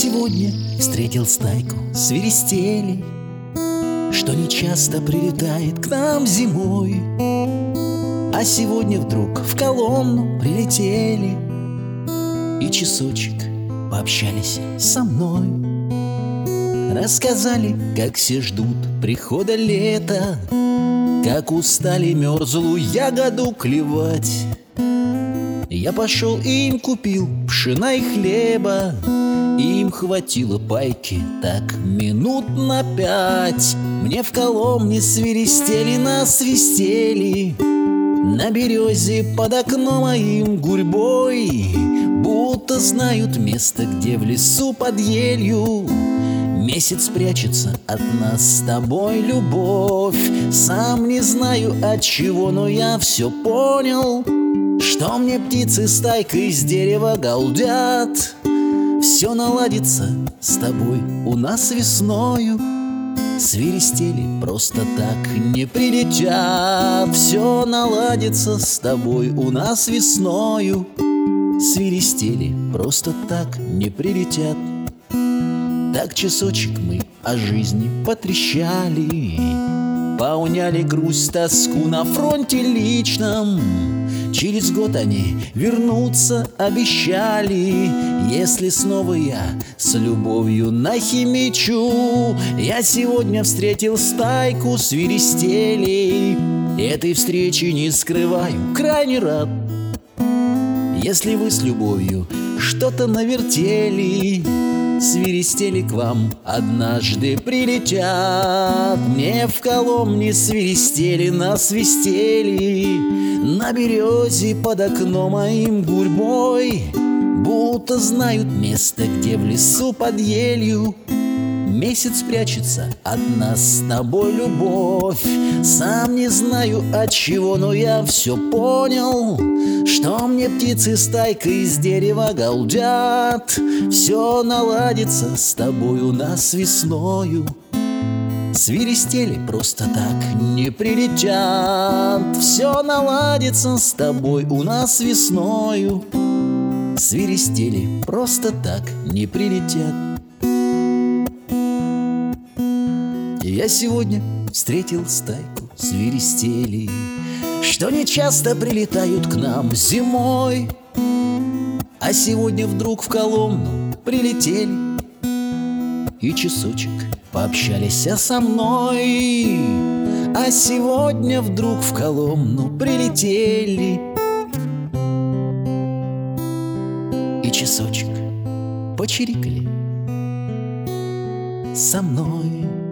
сегодня встретил стайку свиристелей, что нечасто прилетает к нам зимой. А сегодня вдруг в Коломну прилетели и часочек пообщались со мной. Рассказали, как все ждут прихода лета, как устали мерзлую ягоду клевать. Я пошел и им купил пшена и хлеба, и им хватило пайки так минут на 5. Мне в Коломне свиристели насвистели, на березе под окном моим гурьбой, будто знают место, где в лесу под елью месяц прячется от нас с тобой, любовь. Сам не знаю от чего, но я все понял, что мне птицы стайкой из дерева галдят. Все наладится с тобой у нас весною, свиристели просто так не прилетят. Все наладится с тобой у нас весною, свиристели просто так не прилетят. Так часочек мы о жизни потрещали, поуняли грусть, тоску на фронте личном. Через год они вернуться обещали, если снова я с любовью нахимичу. Я сегодня встретил стайку свиристелей, этой встречи не скрываю, крайне рад. Если вы с любовью что-то навертели, свиристели к вам однажды прилетят. Мне в Коломне свиристели насвистели, на березе под окном моим гурьбой, будто знают место, где в лесу под елью месяц прячется от нас с тобой, любовь. Сам не знаю от чего, но я все понял, что мне птицы стайкой из дерева галдят. Все наладится с тобой у нас весною, свиристели просто так не прилетят. Все наладится с тобой у нас весною, свиристели просто так не прилетят. Я сегодня встретил стайку свиристелей, что нечасто прилетают к нам зимой. А сегодня вдруг в Коломну прилетели и часочек пообщались со мной. А сегодня вдруг в Коломну прилетели и часочек почирикали со мной.